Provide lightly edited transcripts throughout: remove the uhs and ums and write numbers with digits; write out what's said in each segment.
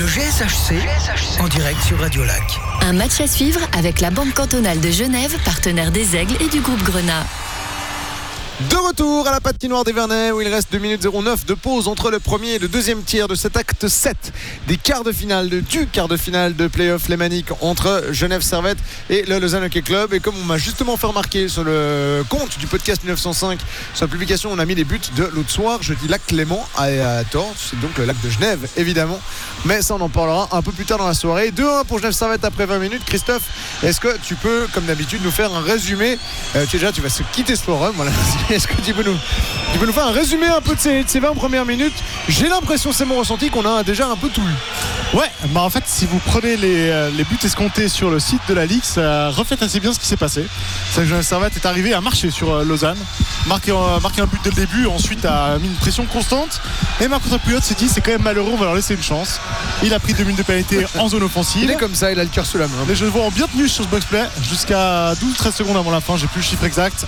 Le GSHC en direct sur Radio Lac. Un match à suivre avec la Banque cantonale de Genève, partenaire des Aigles et du groupe Grenat. De retour à la patinoire des Vernets où il reste 2 minutes 09 de pause entre le premier et le deuxième tiers de cet acte 7 des quarts de finale du quart de finale de play-off lémanique entre Genève Servette et le Lausanne Hockey Club. Et comme on m'a justement fait remarquer sur le compte du podcast 1905, sur la publication on a mis les buts de l'autre soir, je dis lac Clément à tort, c'est donc le lac de Genève évidemment, mais ça on en parlera un peu plus tard dans la soirée. 2-1 pour Genève Servette après 20 minutes. Christophe, est-ce que tu peux comme d'habitude nous faire un résumé, tu vas se quitter ce forum, voilà. Est-ce que tu peux nous faire un résumé un peu de ces 20 premières minutes? J'ai l'impression, c'est mon ressenti, qu'on a déjà un peu tout eu. Ouais, bah en fait, si vous prenez les buts escomptés sur le site de la Ligue, ça reflète assez bien ce qui s'est passé. C'est que Genève Servette est arrivé à marcher sur Lausanne, marqué un but dès le début, ensuite a mis une pression constante. Et Marc-André Pouliot s'est dit, c'est quand même malheureux, on va leur laisser une chance. Il a pris 2 minutes de pénalité en zone offensive. Il est comme ça, il a le cœur sous la main. Les Genevois ont bien tenu sur ce box-play jusqu'à 12-13 secondes avant la fin, j'ai plus le chiffre exact.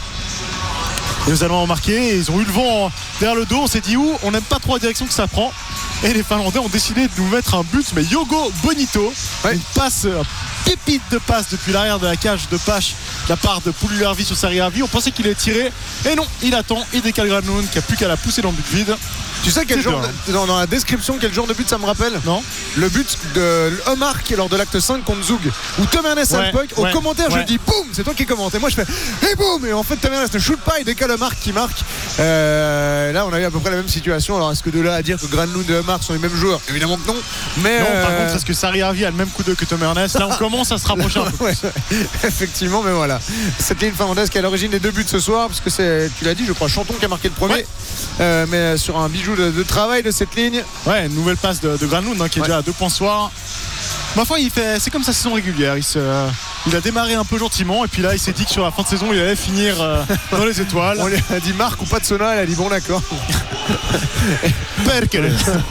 Et les Allemands ont marqué et ils ont eu le vent derrière le dos. On s'est dit on n'aime pas trop la direction que ça prend. Et les Finlandais ont décidé de nous mettre un but, mais Yogo Bonito, une passe, pépite de passe depuis l'arrière de la cage de Pache de la part de Pouliot-Hervy sur Sari-Hervy. On pensait qu'il allait tirer et non, il attend, il décale Granlund qui a plus qu'à la pousser dans le but vide. Tu sais quel genre dans la description quel genre de but ça me rappelle? Non. Le but de Omar qui est lors de l'acte 5 contre Zug où Tom Ernest à l'époque au commentaire je dis boum, c'est toi qui commente et moi je fais et boum, et en fait Tom Ernest ne shoot pas, il décale Omar qui marque. Là on a eu à peu près la même situation. Alors est-ce que de là à dire que Granlund et Omar sont les mêmes joueurs? Évidemment que non. Mais non, par contre est-ce que Sari-Hervy a le même coup d'œil que Tom Ernest? Là on commence à se rapprocher un peu plus. Effectivement, mais voilà, cette ligne finlandaise qui est à l'origine des 2 buts ce soir, parce que c'est, tu l'as dit, je crois Chanton qui a marqué le premier, mais sur un bijou de travail de cette ligne. Ouais, une nouvelle passe de Granlund qui est déjà à 2 points ce soir. Ma foi, c'est comme sa saison régulière. Il a démarré un peu gentiment et puis là il s'est dit que sur la fin de saison il allait finir dans les étoiles. On lui a dit Marc ou pas de sauna, elle a dit bon d'accord. Perkele.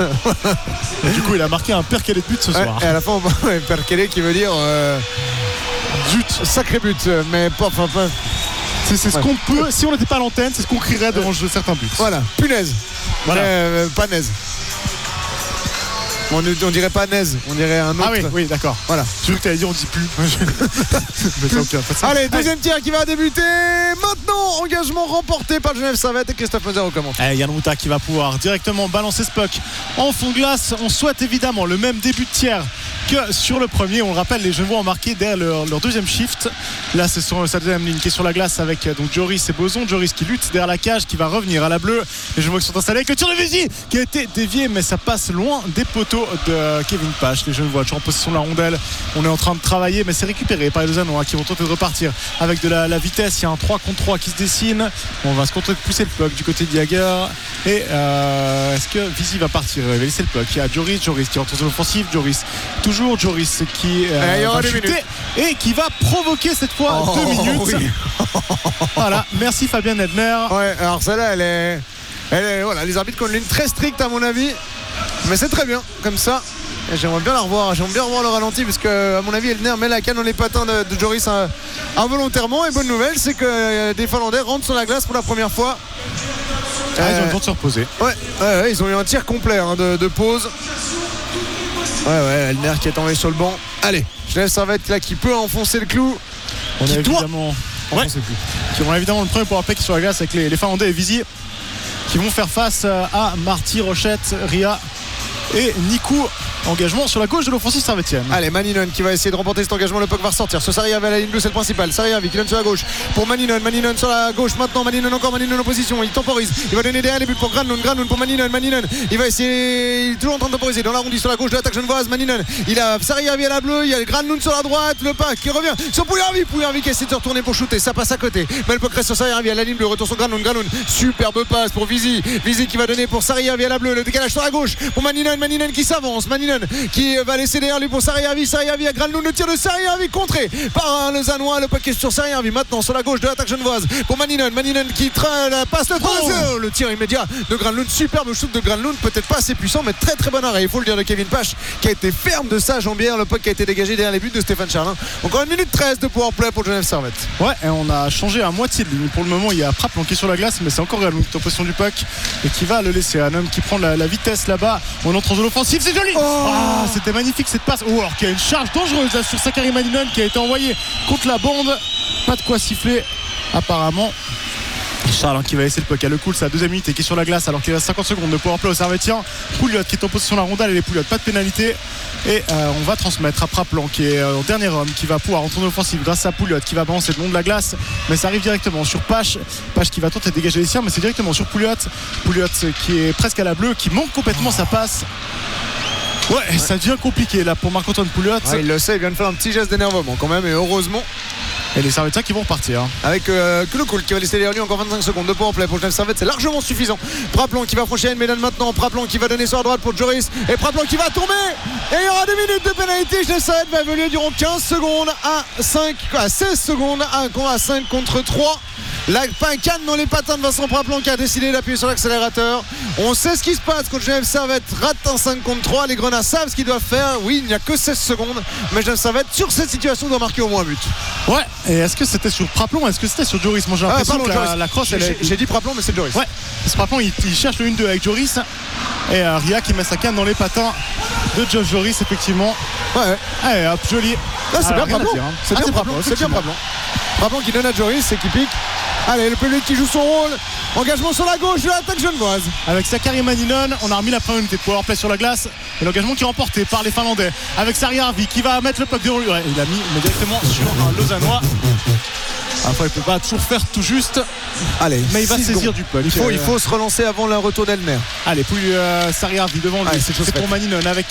Du coup il a marqué un Perkele de but ce soir. Et à la fin Perkele qui veut dire zut, sacré but, mais pas. C'est ce qu'on peut, si on n'était pas à l'antenne, c'est ce qu'on crierait devant certains buts. Voilà, punaise. Voilà. Pas naise. On dirait pas naise, on dirait un autre. Ah oui, d'accord. Voilà. Tu veux que t'allais dire on dit plus. Allez, deuxième tir qui va débuter maintenant. Engagement remporté par Genève Servette et Christophe Moser au commentaire. Yann Routa qui va pouvoir directement balancer ce puck en fond de glace. On souhaite évidemment le même début de tiers que sur le premier. On le rappelle, les Genevois ont marqué derrière leur deuxième shift. Là c'est sur sa deuxième ligne qui est sur la glace avec donc Joris et Boson. Joris qui lutte derrière la cage, qui va revenir à la bleue. Les Genevois qui sont installés avec le tir de Vézy qui a été dévié, mais ça passe loin des poteaux de Kevin Pache. Les Genevois toujours en possession de la rondelle. On est en train de travailler, mais c'est récupéré par les Lausannois qui vont tenter de repartir avec de la vitesse. Il y a un 3 contre 3 qui se dessine. On va se contenter de pousser le puck du côté de Jagger. Et est-ce que Vézy va partir? Il va laisser le puck. Il y a Joris qui rentre en offensive. Toujours Joris qui va chuter et qui va provoquer cette fois 2 minutes. Oui. Voilà, merci Fabien Edner. Ouais, alors celle-là elle est voilà, les arbitres ont une ligne très stricte à mon avis, mais c'est très bien comme ça. Et j'aimerais bien la revoir, le ralenti parce que à mon avis Edner met la canne dans les patins de Joris involontairement. Et bonne nouvelle, c'est que des Finlandais rentrent sur la glace pour la première fois. Ils ont le temps de se reposer. Ouais, ils ont eu un tir complet de pause. Ouais, Elner qui est envoyé sur le banc. Allez, Genève Servette là qui peut enfoncer le clou. On a évidemment qui auront évidemment le premier power play sur la glace avec les Finlandais et Vézy qui vont faire face à Marty, Rochette, Ria et Nikou. Engagement sur la gauche de l'offensive servettienne. Allez, Maninon qui va essayer de remporter cet engagement. Le puck va ressortir. Ce Sari-Hervy à la ligne bleue, c'est le principal. Sari-Hervy qui donne sur la gauche pour Maninon. Maninon sur la gauche maintenant. Maninon en position. Il temporise. Il va donner derrière les buts pour Granlund pour Maninon. Il va essayer. Il est toujours en train de temporiser dans l'arrondi sur la gauche de l'attaque genevoise. Maninon. Il a Sari-Hervy à la bleue. Il y a Granlund sur la droite. Le puck qui revient sur Pouliot-Hervy qui essaie de se retourner pour shooter. Ça passe à côté. Mais le puck reste sur Sari-Hervy à la ligne bleue. Retour sur Granlund. Superbe passe pour Vézy. Vézy qui va donner pour Sari-Hervy à la bleue. Le décalage sur la gauche pour Maninon qui s'avance. Maninon qui va laisser derrière lui pour Sari-Hervy à Granlund. Le tir de Sari-Hervy contré par un Lausannois. Le paquet sur Sari-Hervy maintenant sur la gauche de l'attaque genevoise pour Maninon qui passe le tir immédiat de Granlund. Superbe shoot de Granlund, peut-être pas assez puissant mais très très bon arrêt, il faut le dire, de Kevin Pache qui a été ferme de sa jambière. Le puck qui a été dégagé derrière les buts de Stéphane Charlin. Encore 1 minute 13 de powerplay pour Genève Servette. Ouais, et on a changé à moitié de ligne. Pour le moment il y a Pratt planqué sur la glace, mais c'est encore Granlund qui est en possession du puck et qui va le laisser. Un homme qui prend la vitesse là-bas. On entre en zone offensive, c'est joli. C'était magnifique cette passe. Alors qu'il y a une charge dangereuse là, sur Sakari Mannion qui a été envoyé contre la bande. Pas de quoi siffler apparemment. Charles qui va laisser le puck à Le Cool, c'est la deuxième minute et qui est sur la glace alors qu'il reste 50 secondes de powerplay au Servetien. Pouliot qui est en possession de la rondelle et les Pouliot, pas de pénalité. Et on va transmettre à Praplan qui est en dernier homme, qui va pouvoir retourner offensive grâce à Pouliot qui va balancer le long de la glace. Mais ça arrive directement sur Pache qui va tenter de dégager les siens, mais c'est directement sur Pouliot qui est presque à la bleue, qui manque complètement sa passe. Ouais, ça devient compliqué là pour Marc-Antoine Pouliot. Il le sait, il vient de faire un petit geste d'énervement quand même, et heureusement. Et les Servetiens qui vont repartir avec Le Cool qui va laisser derrière lui encore 25 secondes de powerplay pour le Servette, c'est largement suffisant. Praplan qui va franchir une médaille maintenant, Praplan qui va donner sur la droite pour Joris, et Praplan qui va tomber, et il y aura 2 minutes de pénalité. Le Servette va évoluer durant 15 secondes à 16 secondes à 5 contre 3. La canne dans les patins de Vincent Praplan qui a décidé d'appuyer sur l'accélérateur. On sait ce qui se passe quand Genève Servette rate un 5 contre 3. Les Grenats savent ce qu'ils doivent faire. Oui, il n'y a que 16 secondes, mais Genève Servette sur cette situation doit marquer au moins un but. Ouais, et est-ce que c'était sur Praplan ou est-ce que c'était sur Joris? Moi j'ai l'impression que la crosse j'ai dit Praplan, mais c'est Joris. Ouais, parce que Praplan il cherche le 1-2 avec Joris, et Ria qui met sa canne dans les patins de Josh Joris effectivement. Ouais. Allez hop, joli. C'est bien Praplan. C'est bien Praplan. Praplan qui donne à Joris et qui pique. Allez, le public qui joue son rôle. Engagement sur la gauche de l'attaque genevoise. Avec Sakari Mannion, on a remis la première unité de powerplay sur la glace. Et l'engagement qui est remporté par les Finlandais. Avec Sari Arvi qui va mettre le puck devant lui. Ouais, il a mis directement sur un Lausannois. Après, il ne peut pas toujours faire tout juste. Allez, mais il va saisir du puck. Il faut se relancer avant le retour d'Elmer. Allez, puis Sari Arvi devant lui. C'est pour Mannion avec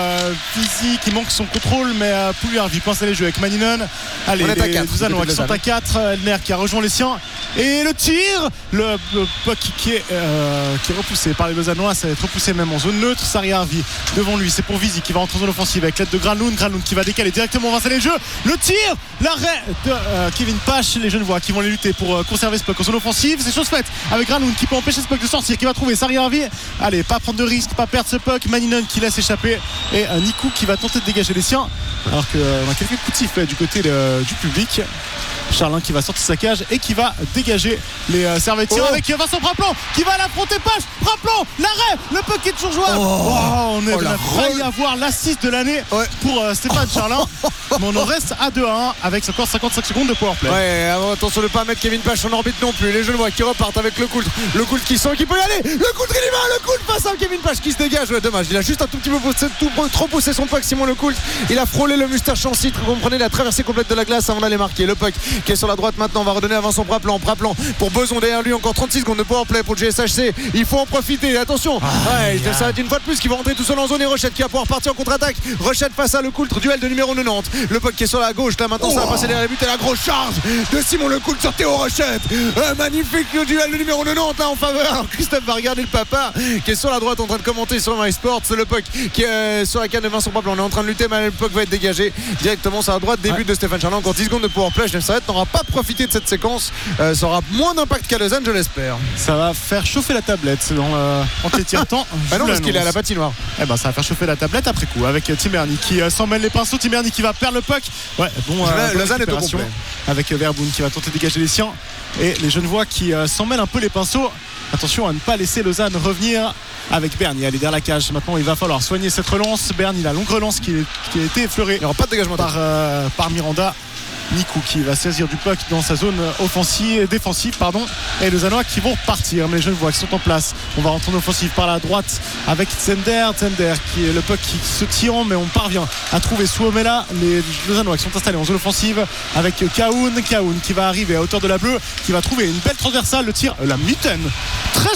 Fizi qui manque son contrôle, mais Pouliot Arvi coince les jeux avec Mannion. Allez, les Lausannois qui sont à 4. Elmer qui a rejoint les siens. Et le tir, le puck qui est repoussé par les Lausannois, ça va être repoussé même en zone neutre. Sari Arvi devant lui, c'est pour Vizi qui va entrer en zone offensive avec l'aide de Granlund qui va décaler directement Vincent les jeux. Le tir, l'arrêt de Kevin Pache. Les Genevois qui vont les lutter pour conserver ce puck en zone offensive. C'est chose faite avec Granlund qui peut empêcher ce puck de sortir, qui va trouver Sari Arvi. Allez, pas prendre de risque, pas perdre ce puck. Mannion qui laisse échapper et Nikou qui va tenter de dégager les siens, alors qu'on a quelques coups de sifflet du côté du public. Charlin qui va sortir sa cage et qui va dégager les Servetiens avec Vincent Praplan qui va l'affronter. Pache, Praplan, l'arrêt, le puck est toujours jouable. On a failli avoir l'assist de l'année pour Stéphane Charlin, mais on en reste à 2-1 avec encore 55 secondes de powerplay. Ouais, attention de ne pas mettre Kevin Pache en orbite non plus. Les Genevois qui repartent avec Le Cool qui sent qu'il peut y aller. Le Cool il y va, Le Cool face à Kevin Pache qui se dégage. Ouais, dommage, il a juste un tout petit peu trop poussé son puck. Simon Le Cool, il a frôlé le moustache en citre. Vous comprenez, la traversée complète de la glace avant d'aller marquer. Le puck qui est sur la droite maintenant, on va redonner à Vincent Praplan pour Beson derrière lui, encore 36 secondes de powerplay pour le GSHC. Il faut en profiter, attention. Ça va être une fois de plus qui va rentrer tout seul en zone, et Rochette qui va pouvoir partir en contre-attaque. Rochette face à Le Coultre, duel de numéro 90. Le puck qui est sur la gauche là maintenant, ça va passer derrière les buts et la grosse charge de Simon Le Coultre sur Théo Rochette. Magnifique le duel de numéro 90 là en faveur. Alors Christophe va regarder le papa qui est sur la droite en train de commenter sur MySports. Le puck qui est sur la canne de Vincent Praplan. On est en train de lutter, mais le puck va être dégagé directement sur la droite. Début de Stéphane Charlin, encore 10 secondes de powerplay. Genève Servette n'aura pas profité de cette séquence. Ça aura moins d'impact qu'à Lausanne, je l'espère. Ça va faire chauffer la tablette entre les tiers-temps. Non, parce qu'il est à la patinoire. Ça va faire chauffer la tablette après coup avec Tim Berny qui s'en mêle les pinceaux. Tim Berny qui va perdre le puck. Lausanne est au complet. Avec Verboon qui va tenter de dégager les siens et les Genevois qui s'en mêlent un peu les pinceaux. Attention à ne pas laisser Lausanne revenir avec Berny. Allez, derrière la cage. Maintenant, il va falloir soigner cette relance. Berny, la longue relance qui a été effleurée. Il n'y aura pas de dégagement par Miranda. Nikou qui va saisir du puck dans sa zone défensive et les Lausannois qui vont partir, mais les Genevois qui sont en place. On va rentrer en offensive par la droite avec Zender qui est le puck qui se tire, mais on parvient à trouver Suomela. Les Lausannois qui sont installés en zone offensive avec Kaoun qui va arriver à hauteur de la bleue, qui va trouver une belle transversale, le tir, la mitaine très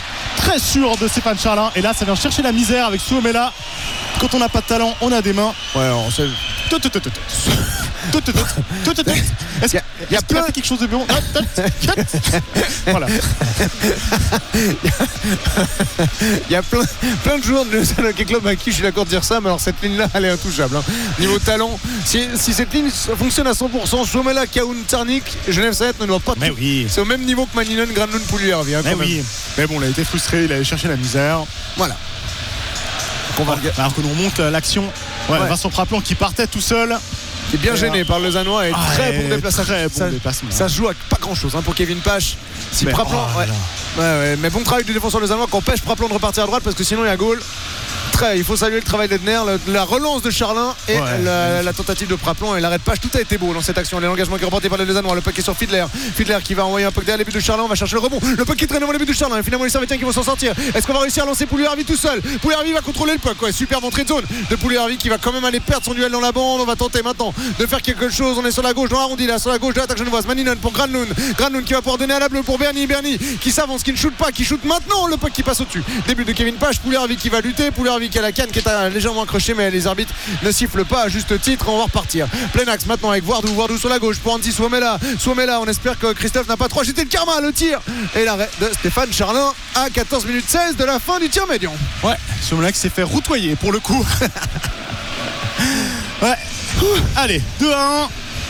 sûr de Stéphane Charlin, et là ça vient chercher la misère avec Suomela. Quand on n'a pas de talent, on a des mains. On sait. Est-ce qu'il y a quelque chose de bon? Voilà. Il y a plein de joueurs de Lausanne Hockey Club avec qui je suis d'accord de dire ça, mais alors cette ligne là elle est intouchable. Niveau talent, si cette ligne fonctionne à 100%, Suomela, Kaoun, Tsarnik, Genève Servette ne doit pas. Mais oui. C'est au même niveau que Mannion, Granlund, Pouliot Arvi. Mais bon, il a été frustré, il a allé chercher la misère. Voilà. Alors que nous remonte l'action. Vincent Praplan qui partait tout seul, qui est bien gêné par le Lausannois et très bon déplacement. Ça se joue à pas grand chose pour Kevin Pache. Si Praplan, mais bon travail du défenseur lausannois qui empêche Praplan de repartir à droite, parce que sinon il y a goal. Il faut saluer le travail d'Edner, la relance de Charlin et la tentative de Praplon et l'arrêt de page. Tout a été beau dans cette action. L'engagement qui est remporté par les Lausannois. Le puck est sur Fiedler qui va envoyer un puck derrière les buts de Charlin. On va chercher le rebond. Le puck qui traîne devant les buts de Charlin. Et finalement les Servétiens qui vont s'en sortir. Est-ce qu'on va réussir à lancer Pouliarvi tout seul? Pouliarvi va contrôler le puck. Super entrée de zone de Pouliarvi qui va quand même aller perdre son duel dans la bande. On va tenter maintenant de faire quelque chose. On est sur la gauche dans l'arrondi là, sur la gauche de l'attaque genevoise. Maninen pour Granlund qui va pouvoir donner à la bleue pour Bernie qui s'avance, qui ne shoot pas, qui shoot maintenant. Le puck qui passe au-dessus. Début de Kevin Page. Pouliarvi qui va lutter. Pouliarvi qui a la canne qui est légèrement accrochée, mais les arbitres ne sifflent pas à juste titre. On va repartir. Plein axe maintenant avec Wardou sur la gauche pour Antti Suomela. On espère que Christophe n'a pas trop agité le karma. Le tir et l'arrêt de Stéphane Charlin à 14 minutes 16 de la fin du tir médian. Ouais, Suomela qui s'est fait routoyer pour le coup. Ouais. Allez, 2-1.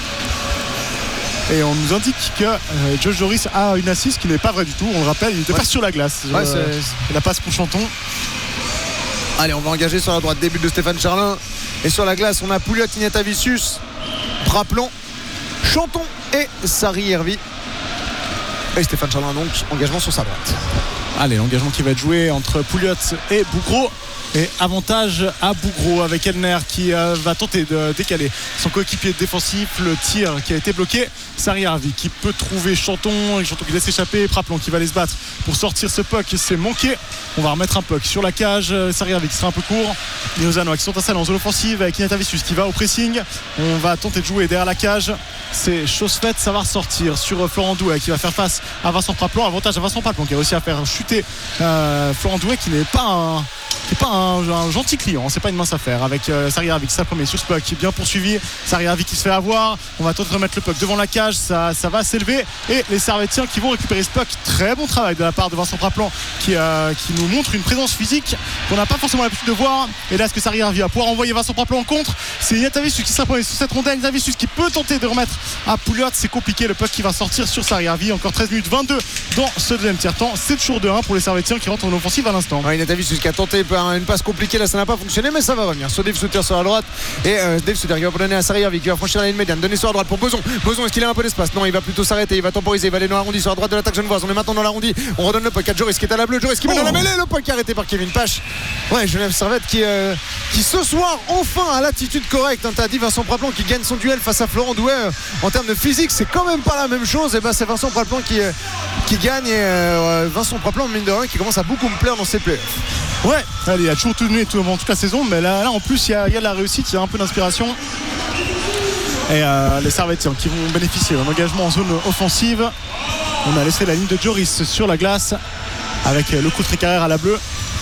Et on nous indique que Josh Joris a une assise qui n'est pas vraie du tout. On le rappelle, il n'était pas sur la glace. La passe pour Chanton. Allez, on va engager sur la droite. Début de Stéphane Charlin. Et sur la glace, on a Pouliot, Ignatavicius, Praplon, Chanton et Sari Hervy. Et Stéphane Charlin donc, engagement sur sa droite. Allez, l'engagement qui va être joué entre Pouliot et Bougro. Et avantage à Bougro avec Elner qui va tenter de décaler son coéquipier défensif. Le tir qui a été bloqué. Sari Hervy qui peut trouver Chanton. Et Chanton qui laisse échapper. Praplon qui va aller se battre pour sortir ce puck. C'est manqué. On va remettre un puck sur la cage. Sari Hervy qui sera un peu court. Les Lausannois qui sont installés en zone offensive avec Ignatavicius qui va au pressing. On va tenter de jouer derrière la cage. C'est chose faite. Ça va ressortir sur Florent Douai qui va faire face à Vincent Praplon. Avantage à Vincent Praplon qui a réussi à faire chuter Florent Douai qui n'est pas un gentil client, c'est pas une mince affaire avec Sari Hervy qui s'appromène sur ce puck qui est bien poursuivi. Sari Hervy qui se fait avoir. On va tenter de remettre le puck devant la cage, ça va s'élever et les Servétiens qui vont récupérer ce puck. Très bon travail de la part de Vincent Praplon qui nous montre une présence physique qu'on n'a pas forcément l'habitude de voir. Et là, est-ce que Sari Hervy va pouvoir envoyer Vincent Praplon en contre? C'est Ignatavicius qui s'appromène sur cette rondelle. Ignatavicius qui peut tenter de remettre à Pouliot. C'est compliqué, le puck qui va sortir sur Sari Hervy. Encore 13 minutes 22 dans ce deuxième tiers-temps. C'est toujours 2-1 pour les Servétiens qui rentrent en offensive à l'instant. Ignatavicius qui a tenté une passe compliquée là, ça n'a pas fonctionné, mais ça va revenir. So Dave Souter sur la droite et Dave Souter qui va donner à Sari Hervy qui va franchir la ligne médiane, donner sur la droite pour Beson. Est-ce qu'il a un peu d'espace? Non, il va plutôt s'arrêter, il va temporiser, il va aller dans l'arrondi sur la droite de l'attaque genevoise. On est maintenant dans l'arrondi, on redonne le puck à Joris qui est à la bleue, Joris qui met dans la mêlée, le puck arrêté par Kevin Pache. Ouais, Genève Servette qui ce soir enfin a l'attitude correcte. T'as dit Vincent Praplon qui gagne son duel face à Florent Douai. En termes de physique, c'est quand même pas la même chose. Et c'est Vincent Praplon qui gagne et Vincent Praplon, mine de rien, qui commence à beaucoup me plaire dans ses playoffs. Ouais, allez, il a toujours tenu tout avant toute la saison, mais là en plus il y a de la réussite, il y a un peu d'inspiration. Et les Servétiens qui vont bénéficier d'un engagement en zone offensive. On a laissé la ligne de Joris sur la glace avec le coup de Trécarrière à la bleue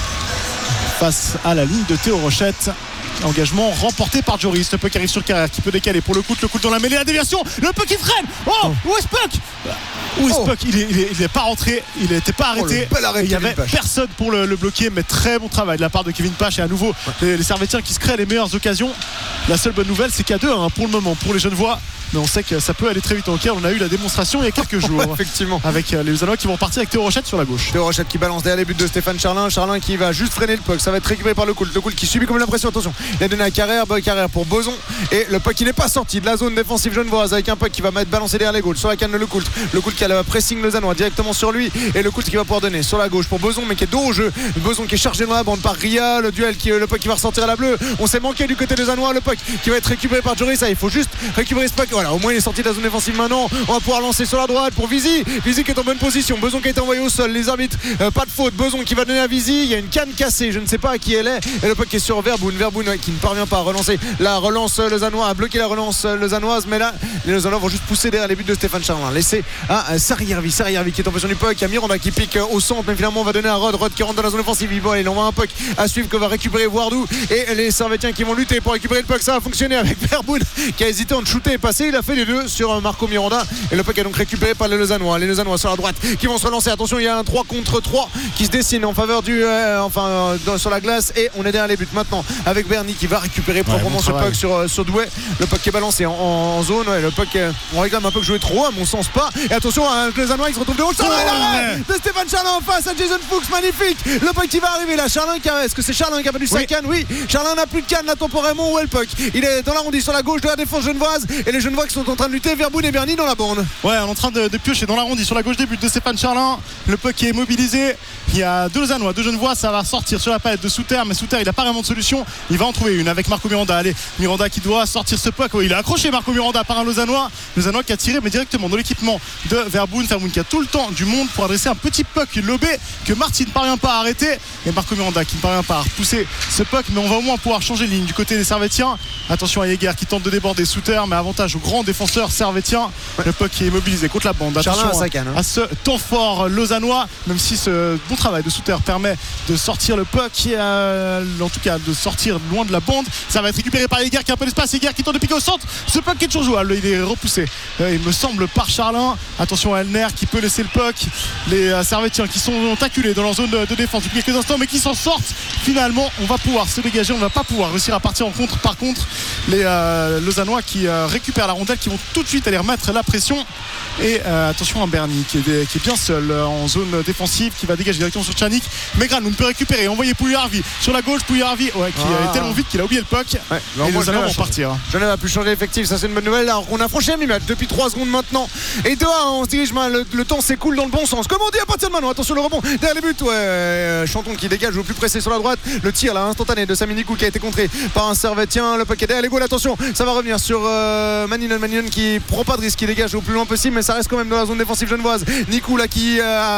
face à la ligne de Théo Rochette. Engagement remporté par Joris. Le puck arrive sur Carrière qui peut décaler pour le coup dans la mêlée, la déviation, le puck qui freine. Où est ce puck? Il n'est pas rentré, il n'était pas arrêté. Il n'y avait personne pour le bloquer, mais très bon travail de la part de Kevin Pache. Et à nouveau les Servétiens qui se créent les meilleures occasions. La seule bonne nouvelle, c'est qu'il y a 2-1 pour le moment pour les Genevois. Mais on sait que ça peut aller très vite en hockey. On a eu la démonstration il y a quelques jours. Effectivement. Avec les Lausannois qui vont repartir avec Théo Rochette sur la gauche. Théo Rochette qui balance derrière les buts de Stéphane Charlin. Charlin qui va juste freiner le puck. Ça va être récupéré par le Coult. Le Coult qui subit comme l'impression. Attention. Il a donné à Carrère. Carrère pour Beson. Et le puck qui n'est pas sorti de la zone défensive genevoise avec un puck qui va mettre balancer derrière les goals. Sur la canne le Coult. Le Coult qui a le pressing lausannois directement sur lui. Et le Coult qui va pouvoir donner sur la gauche pour Beson, mais qui est dos au jeu. Beson qui est chargé dans la bande par Ria. Le duel le puck qui va ressortir à la bleue. On s'est manqué du côté des Lausannois. Le puck qui va être récupéré par Joris. Il faut juste récupérer ce puck. Voilà, au moins il est sorti de la zone défensive maintenant. On va pouvoir lancer sur la droite pour Vizy. Vizy qui est en bonne position. Beson qui a été envoyé au sol. Les arbitres, pas de faute. Beson qui va donner à Vizy. Il y a une canne cassée. Je ne sais pas à qui elle est. Et le puck qui est sur Verboon. Verboon qui ne parvient pas à relancer la relance lausannoise, à bloquer la relance lausannoise. Mais là, les Lausannois vont juste pousser derrière les buts de Stéphane Charlin. Laissé à Sari Hervy qui est en position du puck. Il y a Miranda qui pique au centre. Mais finalement, on va donner à Rod qui rentre dans la zone offensive. Il envoie un puck à suivre que va récupérer Wardou. Et les Servétiens qui vont lutter pour récupérer le puck. Ça va fonctionner avec Verboon qui a hésité entre shooter et passer. Il a fait les deux sur Marco Miranda. Et le puck est donc récupéré par les Lausannois. Les Lausannois sur la droite qui vont se relancer. Attention, il y a un 3 contre 3 qui se dessine en faveur sur la glace. Et on est derrière les buts maintenant avec Bernie qui va récupérer proprement ce puck sur Douai. Le puck qui est balancé en zone. Le puck, on réclame un peu jouer trop, à mon sens pas. Et attention, les Lausannois qui se retrouvent de haut. De Stéphane Charlin face à Jason Fuchs, magnifique. Le puck qui va arriver là. Est-ce que c'est Charlin qui a perdu sa canne? Oui, Charlin n'a plus de canne là temporairement. Où est le puck? Il est dans l'arrondi sur la gauche de la défense genevoise. Et les Genevois Genevois qui sont en train de lutter. Verboun et Berny dans la bande. Ouais, on est en train de piocher dans l'arrondi sur la gauche des buts de Stéphane Charlin. Le puck qui est mobilisé. Il y a deux Lausannois, deux Genevois. Ça va sortir sur la palette de Souter, mais Souter il n'a pas vraiment de solution. Il va en trouver une avec Marco Miranda. Allez, Miranda qui doit sortir ce puck. Il a accroché Marco Miranda par un Lausannois qui a tiré mais directement dans l'équipement de Verboun qui a tout le temps du monde pour adresser un petit puck lobé que Martin ne parvient pas à arrêter, et Marco Miranda qui ne parvient pas à repousser ce puck, mais on va au moins pouvoir changer de ligne du côté des Servétiens. Attention à Jäger qui tente de déborder Souter, mais avantage au grand défenseur Servétien. Le puck qui est mobilisé contre la bande. Attention à ce temps fort lausannois, même si ce bon travail de Souter permet de sortir le puck, en tout cas de sortir loin de la bande. Ça va être récupéré par Jäger qui a un peu d'espace. Jäger qui tente de piquer au centre. Ce puck est toujours jouable, il est repoussé, il me semble, par Charlin. Attention à Elner qui peut laisser le puck. Les Servétiens qui sont acculés dans leur zone de défense depuis quelques instants, mais qui s'en sortent. Finalement, on va pouvoir se dégager, on ne va pas pouvoir réussir à partir en contre. Par contre, les Lausannois qui récupèrent la rondelle, qui vont tout de suite aller remettre la pression. Et attention à Berny qui est bien seul en zone défensive, qui va dégager directement sur Tchanik. Mais Gran, on peut récupérer, envoyer Pouliarvi sur la gauche. Pouliarvi qui est tellement vite qu'il a oublié le puck. Ouais, et les Lausannois vont partir. Genève a pu changer l'effectif, ça c'est une bonne nouvelle. Alors on a franchi un mi-match depuis 3 secondes maintenant. Et 2-1, on se dirige, le temps s'écoule dans le bon sens. Comme on dit à partir de maintenant, attention le rebond derrière les buts. Chanton qui dégage au plus pressé sur la droite. Le tir là instantané de Sami Nikou qui a été contré par un Servétien. Le paquet derrière les goals, attention, ça va revenir sur Maninon qui prend pas de risque, qui dégage au plus loin possible, mais ça reste quand même dans la zone défensive genevoise. Nikou là qui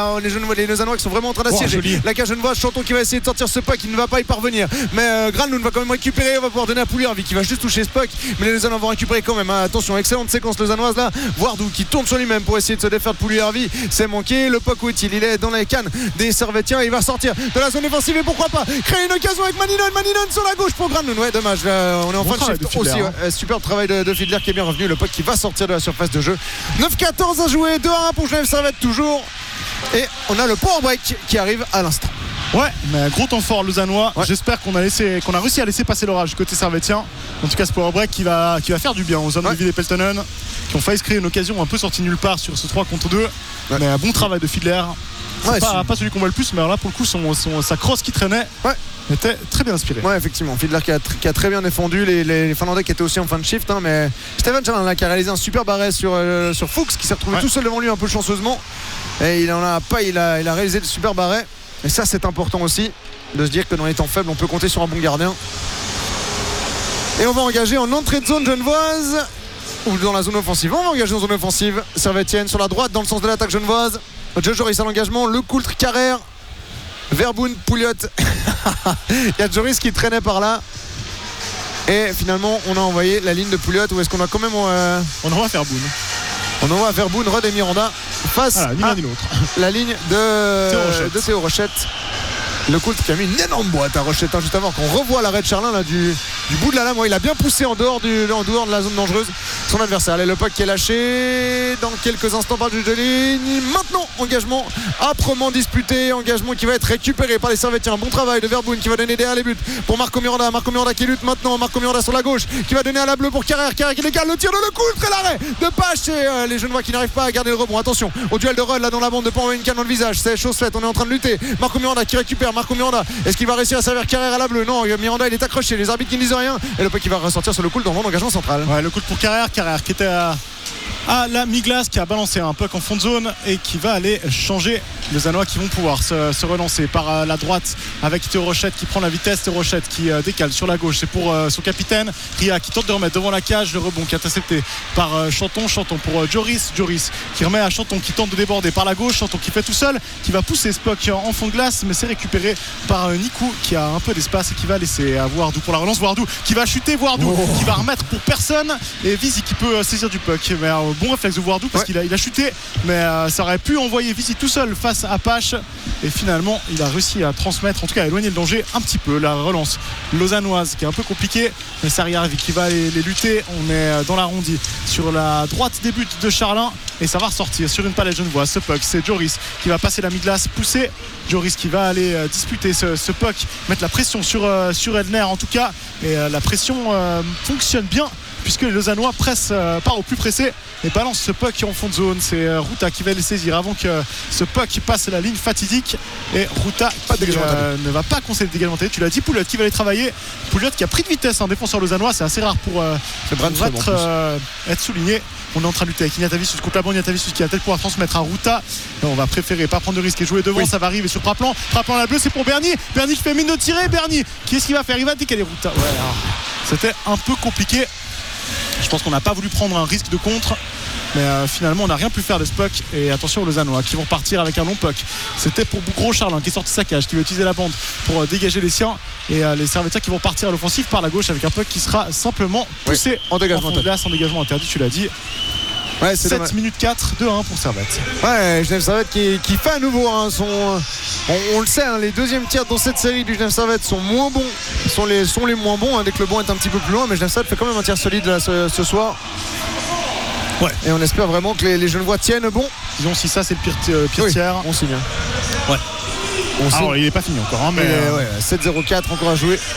les Lausannois qui sont vraiment en train d'assiéger la cage genevoise. Chanton qui va essayer de sortir ce puck, qui ne va pas y parvenir, mais Granlund va quand même récupérer, on va pouvoir donner à Pouliarvi qui va juste toucher ce puck, mais les Lausannois vont récupérer quand même. Attention, excellente séquence lausannoise là. Wardou qui tourne sur lui-même pour essayer de se défaire de Pouliarvi, c'est manqué. Le puck où est-il? Il est dans les cannes des Servétiens, il va sortir de la zone défensive et pourquoi pas créer une occasion avec Maninon sur la gauche pour Granlund. Ouais, dommage, on est en fin de shift aussi. Superbe travail de Fiedler qui est bien revenu. Le puck qui va sortir de la surface de jeu. 9-14 à jouer, 2-1 pour Genève Servette toujours, et on a le power break qui arrive à l'instant. Ouais, mais gros temps fort lausannois. Ouais. J'espère qu'on a réussi à laisser passer l'orage du côté servétien. En tout cas, ce power break qui va faire du bien aux hommes de Ville et Peltonen, qui ont failli se créer une occasion un peu sortie nulle part sur ce 3 contre 2. Ouais. Mais un bon travail de Fiedler. Pas celui qu'on voit le plus, mais alors là pour le coup sa crosse qui traînait était très bien inspiré. Ouais, effectivement, Fiedler qui a très bien défendu les Finlandais qui étaient aussi en fin de shift, mais Steven Charlin qui a réalisé un super arrêt sur Fuchs qui s'est retrouvé tout seul devant lui un peu chanceusement, et il a réalisé le super arrêt, et ça c'est important aussi de se dire que dans les temps faibles on peut compter sur un bon gardien. Et on va engager en entrée de zone genevoise ou dans la zone offensive. On va engager en zone offensive Servétienne sur la droite dans le sens de l'attaque genevoise. Joris à l'engagement, Le Coultre, Carrère, Verboun, Pouliot. Il y a Joris qui traînait par là. Et finalement, on a envoyé la ligne de Pouliot. Où est-ce qu'on a quand même. On envoie Verboun. On envoie Verboun, Rod et Miranda face à la ligne de Théo Rochette. Le Coultre qui a mis une énorme boîte à Rochette juste avant qu'on revoit l'arrêt de Charlin là, du bout de la lame. Il a bien poussé en dehors de la zone dangereuse son adversaire. Allez, le puck qui est lâché dans quelques instants par le juge de ligne. Maintenant, engagement âprement disputé, engagement qui va être récupéré par les Servétiens. Bon travail de Verboun qui va donner derrière les buts pour Marco Miranda qui lutte maintenant. Marco Miranda sur la gauche qui va donner à la bleue pour Carrère qui décale le tir de Le Coultre et l'arrêt de Pache, et les Genevois qui n'arrivent pas à garder le rebond. Attention au duel de Rod là dans la bande, de pas envoyer une canne dans le visage, c'est chose faite, on est en train de lutter. Marco Miranda qui récupère. Marco Miranda, est-ce qu'il va réussir à servir Carrère à la bleue? Non, Miranda il est accroché, les arbitres qui ne disent rien, et le puck qui va ressortir sur Le Coultre dans l'engagement central. Ouais, Le Coultre pour Carrère qui était à la mi-glace, qui a balancé un puck en fond de zone et qui va aller changer. Les Lausannois qui vont pouvoir se relancer par la droite avec Théo Rochette qui prend la vitesse. Théo Rochette qui décale sur la gauche, c'est pour son capitaine Ria qui tente de remettre devant la cage. Le rebond qui est intercepté par Chanton pour Joris qui remet à Chanton qui tente de déborder par la gauche. Chanton qui fait tout seul, qui va pousser ce puck en fond de glace, mais c'est récupéré par Nikou qui a un peu d'espace et qui va laisser à Wardou pour la relance. Wardou qui va chuter, qui va remettre pour personne, et Visi qui peut saisir du puck. Mais bon réflexe de Wardou parce qu'il a chuté, mais ça aurait pu envoyer Visi tout seul face à Pache, et finalement il a réussi à transmettre, en tout cas à éloigner le danger un petit peu. La relance lausannoise qui est un peu compliquée, mais ça arrive qui va les lutter. On est dans l'arrondi sur la droite des buts de Charlin, et ça va ressortir sur une palette genevoise. Ce puck, c'est Joris qui va passer la mi-glace, pousser Joris qui va aller disputer ce puck, mettre la pression sur Elner en tout cas, et la pression fonctionne bien puisque les Lausannois part au plus pressé et balance ce puck en fond de zone. C'est Ruta qui va le saisir avant que ce puck passe la ligne fatidique, et Ruta ne va pas concéder de dégagement. Tu l'as dit, Pouliot qui va aller travailler. Pouliot qui a pris de vitesse, un défenseur lausannois, c'est assez rare pour être souligné. On est en train de lutter avec Ignatavicius contre la bande. Ignatavicius qui va-t-elle pouvoir transmettre à Ruta. On va préférer pas prendre de risque et jouer devant. Ça va arriver sur Praplan à la bleue, c'est pour Berny qui fait mine de tirer. Berny, qu'est-ce qu'il va faire? Il va décaler Ruta. C'était un peu compliqué. Je pense qu'on n'a pas voulu prendre un risque de contre, mais finalement on n'a rien pu faire de ce puck. Et attention aux Lausannois qui vont partir avec un long puck. C'était pour Gros Charlin qui est sorti sa cage, qui va utiliser la bande pour dégager les siens, et les Servetiens qui vont partir à l'offensive par la gauche avec un puck qui sera simplement poussé en dégagement interdit, tu l'as dit. 7 minutes 4, 2-1 pour Servette. Genève Servette qui fait à nouveau on le sait, les deuxièmes tiers dans cette série du Genève Servette sont moins bons, sont les moins bons, dès que le bon est un petit peu plus loin, mais Genève Servette fait quand même un tir solide là, ce soir. Et on espère vraiment que les Genevois tiennent bon. Disons, si ça c'est le pire tiers, on signe. Il n'est pas fini encore, mais 7-0-4 encore à jouer.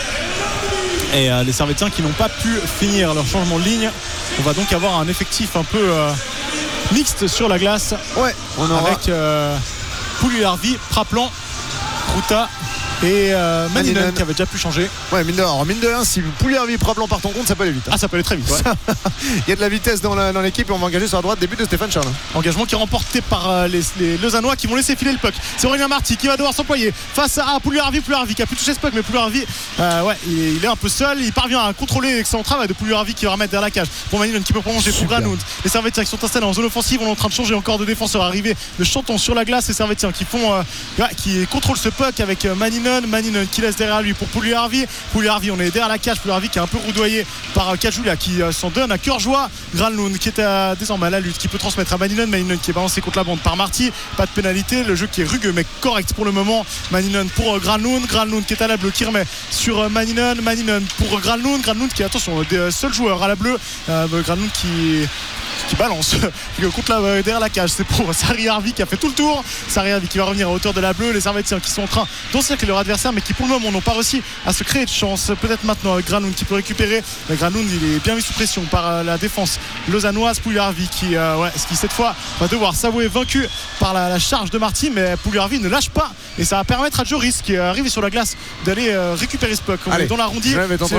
Et les Servetiens qui n'ont pas pu finir leur changement de ligne. On va donc avoir un effectif un peu mixte sur la glace. On aura avec Pouliot-Harvey, Praplan, Ruta et Maninen qui avait déjà pu changer. Mine de rien, si Pouliot-Harvey et Praplan partent en compte, ça peut aller vite. Ça peut aller très vite. Il y a de la vitesse dans l'équipe, et on va engager sur la droite, début de Stéphane Charlin. Engagement qui est remporté par les Lausannois qui vont laisser filer le puck. C'est Aurélien Marty qui va devoir s'employer face à Pouliot-Harvey qui a pu toucher ce puck, mais Pouliot-Harvey il est un peu seul. Il parvient à contrôler l'excellent travail de Pouliot-Harvey qui va remettre derrière la cage pour Maninen qui peut prolonger pour Granoud. Les Servetiens qui sont installés en zone offensive, on est en train de changer encore de défenseurs arrivés de Chanton sur la glace. Les Servetiens qui contrôlent ce puck avec Maninen qui laisse derrière lui pour Pouliot-Harvey, on est derrière la cage. Pouliot-Harvey qui est un peu roudoyé par Kajulia qui s'en donne à cœur joie. Granlund qui est désormais à la lutte, qui peut transmettre à Maninen qui est balancé contre la bande par Marty. Pas de pénalité, le jeu qui est rugueux mais correct pour le moment. Maninen pour Granlund qui est à la bleue, qui remet sur Maninen pour Granlund qui est, attention, des seuls joueurs à la bleue. Granlund qui balance contre derrière la cage, c'est pour Sari-Harvey qui a fait tout le tour. Sari-Harvey qui va revenir à hauteur de la bleue. Les Servetiens qui sont en train d'encercler leur adversaire, mais qui pour le moment n'ont pas réussi à se créer de chance. Peut-être maintenant avec Granlund qui peut récupérer, mais Granlund il est bien mis sous pression par la défense lausannoise. Pouliot-Harvey qui cette fois va devoir s'avouer vaincu par la charge de Marty, mais Pouliot-Harvey ne lâche pas, et ça va permettre à Joris qui est arrivé sur la glace d'aller récupérer ce puck. On est dans l'arrondi.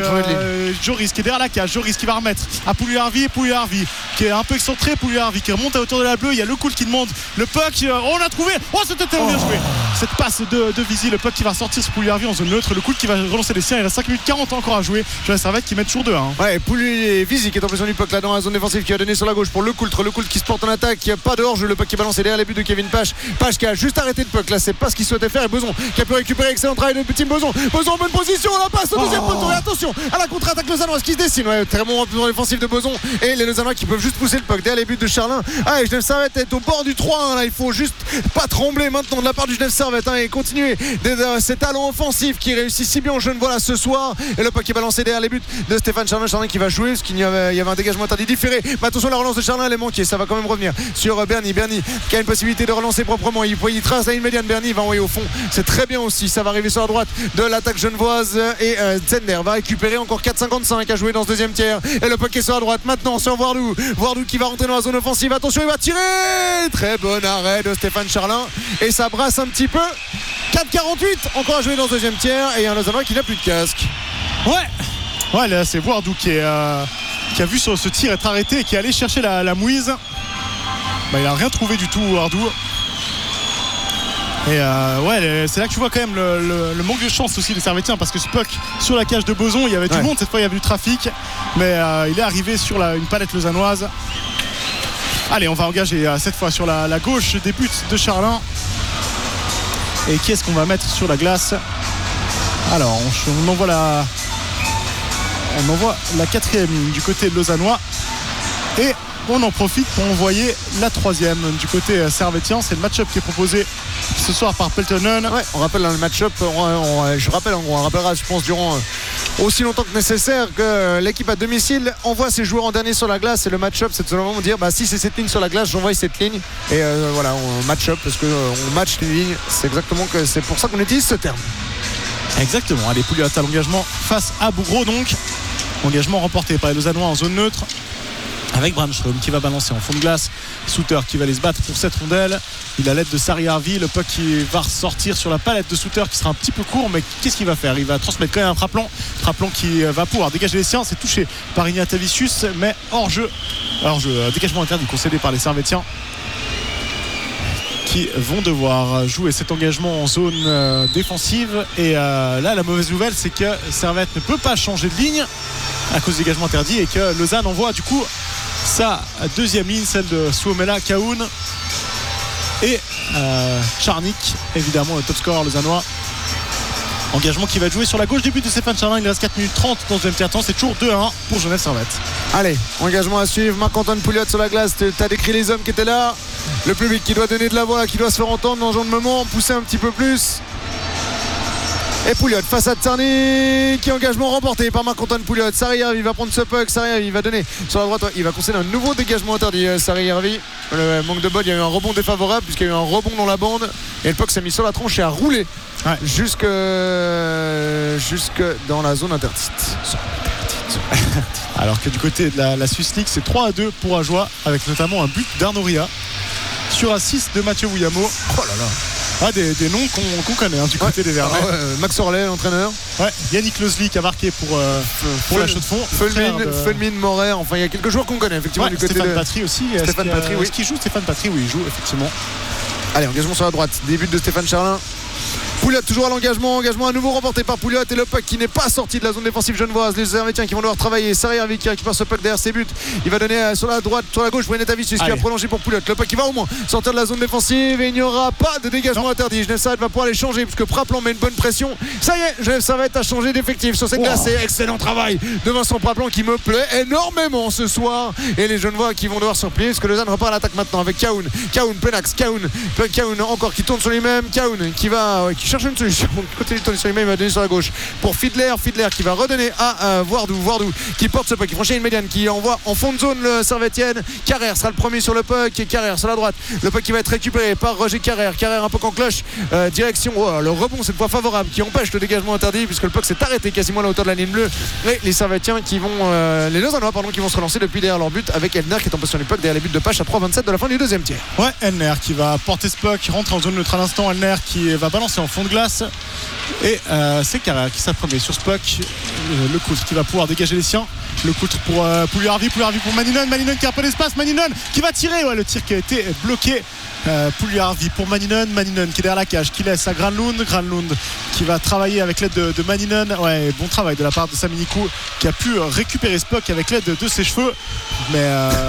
Joris qui est derrière la cage, Joris qui va remettre à Pouliot-Harvey qui est un peu excentré. Pouliot-Harvey qui remonte à hauteur de la bleue. Il y a le Cool qui demande le puck. On l'a trouvé. C'était tellement bien joué. Cette passe de Visi, le puck qui va sortir sur Pouliot-Harvey en zone neutre. Le Cool qui va relancer les siens. Il reste 5 minutes 40 encore à jouer. Je la Servette qui met toujours 2-1. Pouliot et Visi qui est en position du puck là dans la zone défensive, qui va donner sur la gauche pour le Coultre qui se porte en attaque. Il n'y a pas de hors-jeu. Le puck qui est balancé derrière les buts de Kevin Pache qui a juste arrêté le puck là. C'est pas ce qu'il souhaitait faire. Et Boson qui a pu récupérer. Excellent travail de petit Boson en bonne position. La passe au deuxième poteau. Et attention à la contre-attaque lausannoise qui se dessine. Très bon dans l'offensive de Boson, et les Lausannois qui peuvent juste pousser le puck derrière les buts de Charlin. Genève Servette est au bord du 3-1 là. Il faut juste pas trembler maintenant de la part du Genève Servette et continuer ces talents offensifs qui réussissent si bien en Genevois là ce soir. Et le puck est balancé derrière les buts de Stéphane Charlin qui va jouer, parce qu'il y avait un dégagement interdit différé. Mais attention, la relance de Charlin elle est manquée, ça va quand même revenir sur Berny qui a une possibilité de relancer proprement. Il trace la ligne médiane, Berny va envoyer au fond, c'est très bien aussi. Ça va arriver sur la droite de l'attaque genevoise, et Zender va récupérer encore 4,55 à jouer dans ce deuxième tiers. Et le puck est sur la droite maintenant sur Voardou qui va rentrer dans la zone offensive. Attention, il va tirer. Très bon arrêt de Stéphane Charlin, et ça brasse un petit peu. 4,48 encore à jouer dans ce deuxième tiers, et un Lausannois qui n'a plus de casque. Là c'est Voardou qui a vu ce tir être arrêté et qui est allé chercher la mouise. Il a rien trouvé du tout, Voardou. Et c'est là que tu vois quand même le manque de chance aussi des Servetiens, parce que ce puck sur la cage de Boson, il y avait du monde, cette fois il y avait du trafic, mais il est arrivé sur une palette lausannoise. Allez, on va engager cette fois sur la gauche des buts de Charlin. Et qui est-ce qu'on va mettre sur la glace? Alors on envoie la quatrième ligne du côté lausannois, et on en profite pour envoyer la troisième du côté servetien. C'est le match-up qui est proposé ce soir par Peltonen. On rappelle le match-up, on rappellera je pense durant aussi longtemps que nécessaire que l'équipe à domicile envoie ses joueurs en dernier sur la glace, et le match-up c'est tout simplement dire si c'est cette ligne sur la glace, j'envoie cette ligne, et on match-up parce qu'on match les lignes. C'est pour ça qu'on utilise ce terme. Exactement. Allez, Pouliot à l'engagement face à Bougro donc. Engagement remporté par les Lausannois en zone neutre avec Brandström qui va balancer en fond de glace. Souter qui va aller se battre pour cette rondelle. Il a l'aide de Sari Harvey. Le puck qui va ressortir sur la palette de Souter qui sera un petit peu court, mais qu'est-ce qu'il va faire? Il va transmettre quand même un Praplan qui va pouvoir dégager les siens. C'est touché par Ignatavicius, mais hors jeu, dégagement interdit concédé par les Servétiens qui vont devoir jouer cet engagement en zone défensive. Et là, la mauvaise nouvelle, c'est que Servette ne peut pas changer de ligne à cause du dégagement interdit et que Lausanne envoie du coup sa deuxième ligne, celle de Suomela, Kaoun et Charnik, évidemment le top scorer lausannois. Engagement qui va être joué sur la gauche du but de Stéphane Charlin. Il reste 4 minutes 30 dans le deuxième tiers-temps. C'est toujours 2-1 pour Genève Servette. Allez, engagement à suivre. Marc-Antoine Pouliot sur la glace. Tu as décrit les hommes qui étaient là. Le public qui doit donner de la voix, qui doit se faire entendre dans ce genre de moment, pousser un petit peu plus. Et Pouliot face à Tsarni, qui est engagement remporté par Marc-Antoine Pouliot. Sari Harvey va prendre ce puck. Sari Harvey va donner sur la droite. Il va concéder un nouveau dégagement interdit. Sari Harvey. Le manque de bol, il y a eu un rebond défavorable puisqu'il y a eu un rebond dans la bande. Et le puck s'est mis sur la tronche et a roulé jusque dans la zone interdite. Alors que du côté de la Swiss League, c'est 3-2 pour Ajoie, avec notamment un but d'Arnaud Ria sur assist de Mathieu Wouillamo. Oh là là. Des noms qu'on connaît du côté des Verts. Max Orlet, l'entraîneur. Yannick Lozli qui a marqué pour la chaux de fond. Fulmin, Morer, enfin il y a quelques joueurs qu'on connaît effectivement du côté Stéphane Patry aussi. Stéphane Patry, oui. Est-ce qu'il joue Stéphane Patry? Oui, il joue effectivement. Allez, engagement sur la droite. Début de Stéphane Charlin. Pouliot toujours à l'engagement. Engagement à nouveau remporté par Pouliot. Et le puck qui n'est pas sorti de la zone défensive genevoise. Les Servétiens qui vont devoir travailler. Sari Harvey qui récupère ce puck derrière ses buts. Il va donner sur la droite, sur la gauche pour Ignatavicius qui va prolonger pour Pouliot. Le puck qui va au moins sortir de la zone défensive. Et il n'y aura pas de dégagement interdit. Genève Servette va pouvoir les changer puisque Praplan met une bonne pression. Ça y est, Genève Servette a changé d'effectif sur cette glace. C'est excellent travail de Vincent Praplan qui me plaît énormément ce soir. Et les Genevois qui vont devoir se replier parce que Lausanne repart à l'attaque maintenant avec Kaoun, Penax, Kaoun encore qui tourne sur lui-même. Kaoun qui cherche une solution. Côté du tourner sur lui-même, il va donner sur la gauche pour Fiedler qui va redonner à Voardou qui porte ce puck, qui franchit une médiane, qui envoie en fond de zone le Servetienne. Carrère sera le premier sur le puck et Carrère sur la droite, le puck qui va être récupéré par Roger Carrère un peu en cloche, direction le rebond cette fois favorable qui empêche le dégagement interdit puisque le puck s'est arrêté quasiment à la hauteur de la ligne bleue. Et les Servetiens les Lausannois qui vont se relancer depuis derrière leur but avec Elner qui est en position du puck derrière les buts de Pache à 3-27 de la fin du deuxième tiers. Elner qui va porter ce puck, rentre en zone neutre à l'instant. Elner qui va balancer en fond de glace. Et c'est Carrère qui s'apprenait sur ce puck. Le Coultre qui va pouvoir dégager les siens. Le Coultre pour Pouliarvi pour Maninon qui a un peu d'espace. Maninon qui va tirer. Le tir qui a été bloqué. Pouliarvi pour Maninon qui est derrière la cage, qui laisse à Granlund qui va travailler avec l'aide de Maninon. Bon travail de la part de Saminikou qui a pu récupérer ce puck avec l'aide de ses cheveux. Mais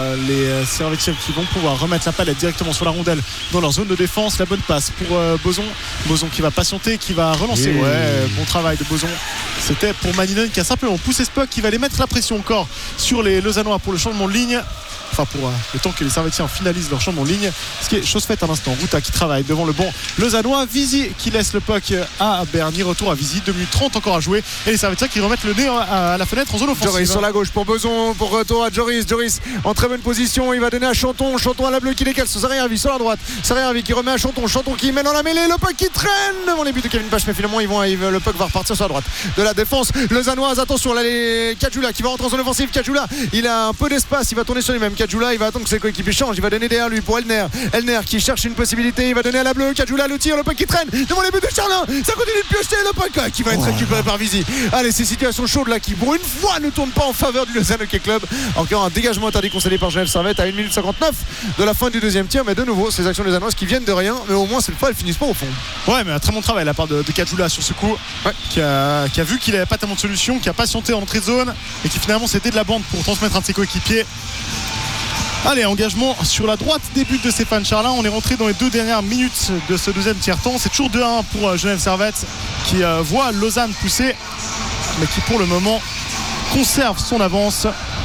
les Servétiens qui vont pouvoir remettre la palette directement sur la rondelle dans leur zone de défense. La bonne passe pour Boson qui va patienter, qui va relancer. Bon travail de Boson. C'était pour Maninon qui a simplement poussé ce puck, qui va aller mettre la pression encore sur les Lausannois pour le changement de ligne. Enfin pour le temps que les Servétiens finalisent leur changement de ligne, ce qui est chose faite à l'instant. Routa qui travaille devant le banc lausannois. Visi qui laisse le puck à Bernier. Retour à Visi, 2 minutes 30 encore à jouer. Et les Servétiens qui remettent le nez à la fenêtre en zone offensive. Joris sur la gauche pour Beson, pour retour à Joris en très bonne position. Il va donner à Chanton à la bleue qui décale sur Sari Harvey sur la droite. Sari Harvey qui remet à Chanton qui met dans la mêlée. Le puck qui traîne devant les buts de Kevin Pache, mais finalement le puck va repartir sur la droite de la défense lausannoise. Attention là, Kajula qui va rentrer en zone offensive. Kajula il a un peu d'espace, il va tourner sur lui-même. Kajula il va attendre que ses coéquipiers changent, il va donner derrière lui pour Elner qui cherche une possibilité, il va donner à la bleue. Kajula le tir, le puck qui traîne devant les buts de Charlin, ça continue de piocher, le puck qui va être récupéré par Visi. Allez, ces situations chaudes là qui pour une fois ne tournent pas en faveur du Lausanne Hockey Club. Encore un dégagement interdit concédé par Genève Servette à 1 minute 59 de la fin du deuxième tiers, mais de nouveau ces actions lausannoises qui viennent de rien, mais au moins cette fois elles finissent pas au fond. Mais un très bon travail de la part de Kajula sur ce coup, qui a vu qu'il n'avait pas tellement de solutions, qui a patienté en entrée de zone et qui finalement s'est aidé de la bande pour transmettre un de ses coéquipiers. Allez, engagement sur la droite des buts de Stéphane Charlin. On est rentré dans les 2 dernières minutes de ce deuxième tiers-temps. C'est toujours 2-1 pour Genève Servette qui voit Lausanne pousser, mais qui pour le moment conserve son avance.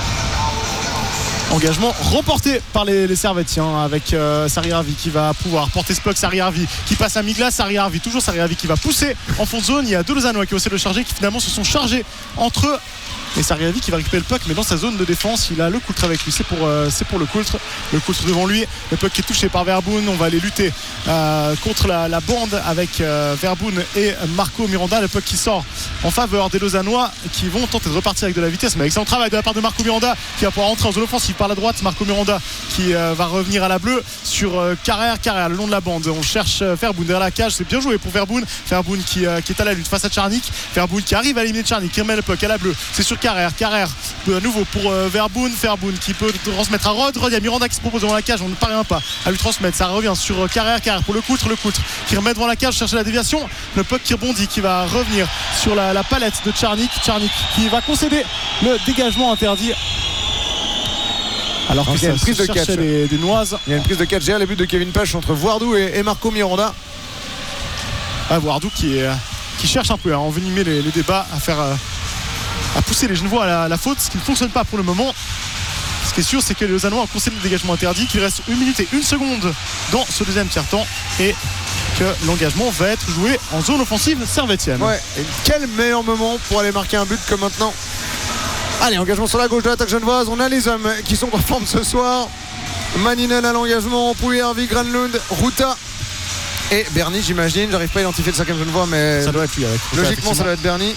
Engagement remporté par les Servétiens avec Sari Harvey qui va pouvoir porter ce puck. Sari Harvey qui passe à mi-glace. Sari Harvey qui va pousser en fond de zone. Il y a 2 Lausannois qui ont essayé de le charger, qui finalement se sont chargés entre eux et Sariavi qui va récupérer le puck, mais dans sa zone de défense. Il a le Coultre avec lui, c'est pour le Coultre devant lui, le puck qui est touché par Verboon. On va aller lutter contre la bande avec Verboon et Marco Miranda. Le puck qui sort en faveur des Lausannois qui vont tenter de repartir avec de la vitesse, mais excellent travail de la part de Marco Miranda qui va pouvoir entrer en zone offensive par la droite. Marco Miranda qui va revenir à la bleue sur Carrère le long de la bande. On cherche Verboon derrière la cage, c'est bien joué pour Verboon qui est à la lutte face à Tcharnik. Verboon qui arrive à éliminer Tcharnik, qui remet le puck à la bleue, c'est sur Carrère à nouveau pour Verboon qui peut transmettre à Rod. Il y a Miranda qui se propose devant la cage, on ne parvient pas à lui transmettre, ça revient sur Carrère pour le Coultre qui remet devant la cage, chercher la déviation, le puck qui rebondit, qui va revenir sur la palette de Tcharnik qui va concéder le dégagement interdit. Alors qu'il y a une prise de catch des Noises. Il y a une prise de catch derrière les buts de Kevin Pache entre Voardou et Marco Miranda. Voardou qui cherche un peu à envenimer les débats, à pousser les Genevois à la faute, ce qui ne fonctionne pas pour le moment. Ce qui est sûr, c'est que les Lausannois ont concédé le dégagement interdit, qu'il reste 1 minute et 1 seconde dans ce deuxième tiers-temps et que l'engagement va être joué en zone offensive servétienne. Ouais, et quel meilleur moment pour aller marquer un but que maintenant. Allez, engagement sur la gauche de l'attaque genevoise. On a les hommes qui sont en forme ce soir. Maninen à l'engagement, Pouilly-Hervig, Granlund, Ruta et Bernie, j'imagine. J'arrive pas à identifier le 5e genevois, mais ça doit être lui avec Ruta, logiquement ça doit être Bernie.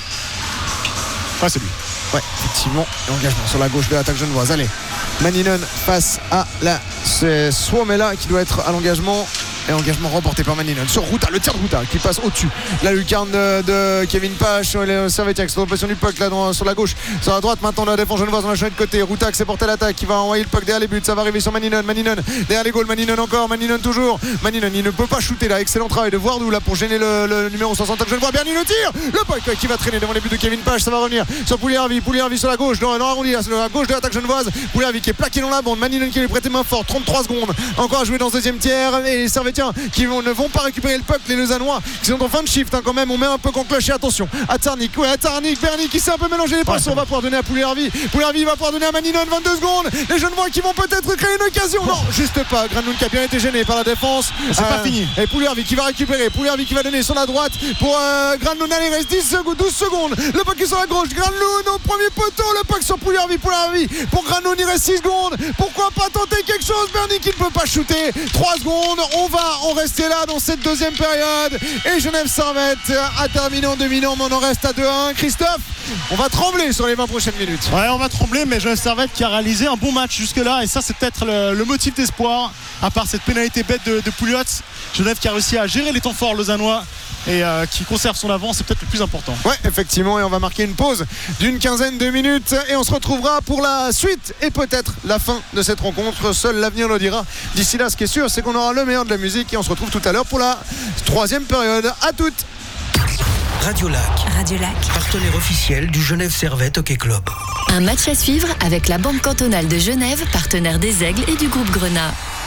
Ouais, c'est lui. Ouais, effectivement. Et engagement sur la gauche de l'attaque genevoise. Allez, Maninen face à c'est Suomela qui doit être à l'engagement. Et engagement remporté par Maninen sur Ruta, le tir de Ruta qui passe au-dessus. La lucarne de Kevin Pache, Servetiak, c'est l'opposition du puck là sur la gauche. Sur la droite maintenant la défense genevoise, on a changé de côté. Ruta qui s'est porté à l'attaque, qui va envoyer le puck derrière les buts. Ça va arriver sur Maninen derrière les goals. Maninen encore, Maninen toujours. Maninen il ne peut pas shooter là. Excellent travail de Voardou là pour gêner le numéro 60 que je vois. Bernie le tire. Le puck qui va traîner devant les buts de Kevin Pache. Ça va revenir sur Pouilly-Hervig sur la gauche, dans l'arrondi sur la gauche de l'attaque genevoise. Pouilly-Hervig qui est plaqué dans la bande. Maninen qui lui prêté main forte. 33 secondes encore à jouer dans ce deuxième tiers. Et les Servetiens qui ne vont pas récupérer le puck, les Lausannois qui sont en fin de shift quand même. On met un peu en cloche et attention à Tcharnik, Bernie qui s'est un peu mélangé les pinceaux. On va pouvoir donner à Pouilly-Hervig va pouvoir donner à Maninen. 22 secondes, les Genevois qui vont peut-être créer une occasion. Non, juste pas. Granlund qui a bien été gêné par la défense. C'est pas fini. Et Pouilly-Hervig qui va récupérer, qui va donner sur la droite pour Granlund. Allez, il reste 12 secondes, le puck est sur la gauche, Granlund au premier poteau, le puck sur Pouilly-Hervig pour Granlund, il reste 6 secondes. Pourquoi pas tenter quelque chose? Bernie qui ne peut pas shooter. 3 secondes, on va en rester là dans cette deuxième période et Genève Servette a terminé en dominant, mais on en reste à 2-1. Christophe, on va trembler sur les 20 prochaines minutes. Ouais, on va trembler, mais Genève Servette qui a réalisé un bon match jusque là, et ça c'est peut-être le motif d'espoir, à part cette pénalité bête de Pouliot. Genève qui a réussi à gérer les temps forts lausannois et qui conserve son avance, c'est peut-être le plus important. Ouais, effectivement, et on va marquer une pause d'une quinzaine de minutes et on se retrouvera pour la suite et peut-être la fin de cette rencontre. Seul l'avenir le dira. D'ici là, ce qui est sûr, c'est qu'on aura le meilleur de la musique et on se retrouve tout à l'heure pour la troisième période. À toutes. Radio Lac, partenaire officiel du Genève Servette Hockey Club. Un match à suivre avec la Banque cantonale de Genève, partenaire des Aigles et du groupe Grenat.